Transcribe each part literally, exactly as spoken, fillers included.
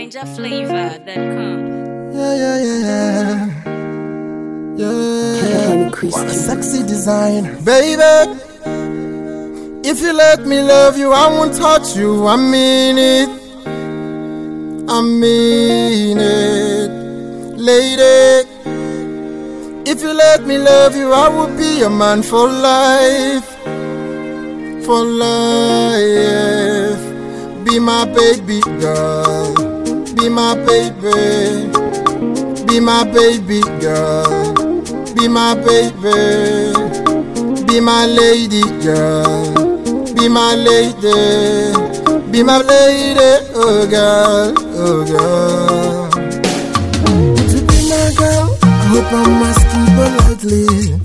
ninja flavor dot com. Yeah, yeah, yeah, yeah. What a sexy design, baby. If you let me love you, I won't touch you. I mean it. I mean it, lady. If you let me love you, I will be your man for life. For life. Be my baby girl. Be my baby. Be my baby girl. Be my baby. Be my lady girl. Be my lady. Be my lady, oh girl, oh girl. To be my girl, I hope I'm asking politely.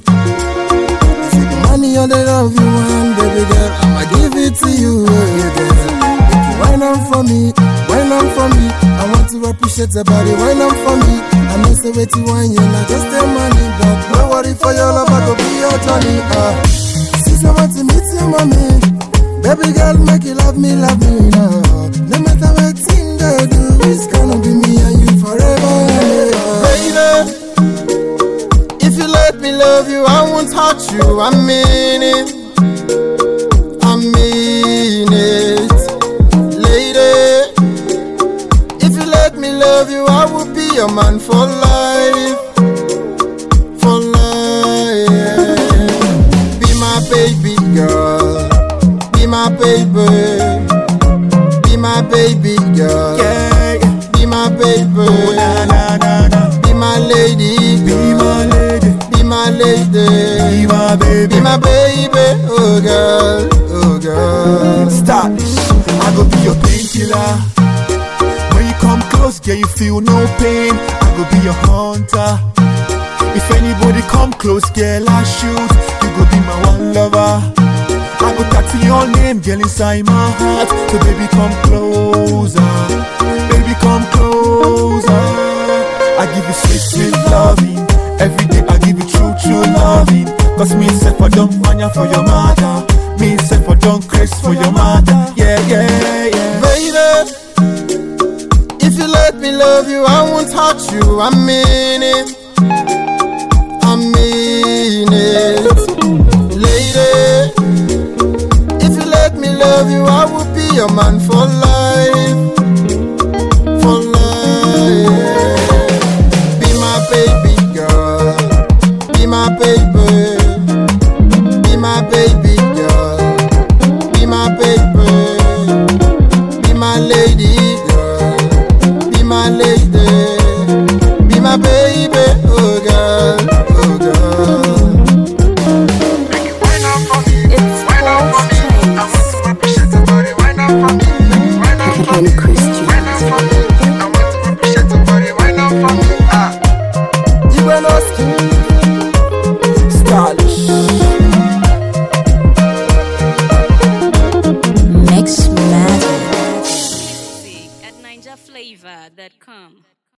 See the money or the love you want, baby girl, I'ma give it to you, oh girl. Make you wine on for me, wine on for me. I want to appreciate your body, wine on for me. I know say wait you wine, you're not just the money, but no worry for your love, I go be your Johnny. Uh, since I want to meet your mommy. Baby girl, make you love me, love me now. No matter what thing they do, it's gonna be me and you forever. Baby, if you let me love you, I won't touch you. I mean it. I mean it. Lady, if you let me love you, I will be your man for life. For life. Be my baby girl. Be my baby, be my baby girl, yeah, yeah. Be my baby, oh, na, na, na, na. Be my lady, be my lady, be my lady, be my baby, be my baby, oh girl, oh girl. Stylish, I go be your painkiller. When you come close, girl, you feel no pain. I go be your hunter. If anybody come close, girl, I shoot. You go be my one lover. I go tattoo your name, girl, inside my heart. So baby, come closer. Baby, come closer. I give you sweet, sweet loving. Every day I give you true, true loving. Cause me set for don't mania for your mother. Me set for don't craze for your mother. Yeah, yeah, yeah. Baby, if you let me love you, I won't touch you. I mean it. I mean it. Lady, love you, I will be your man for life.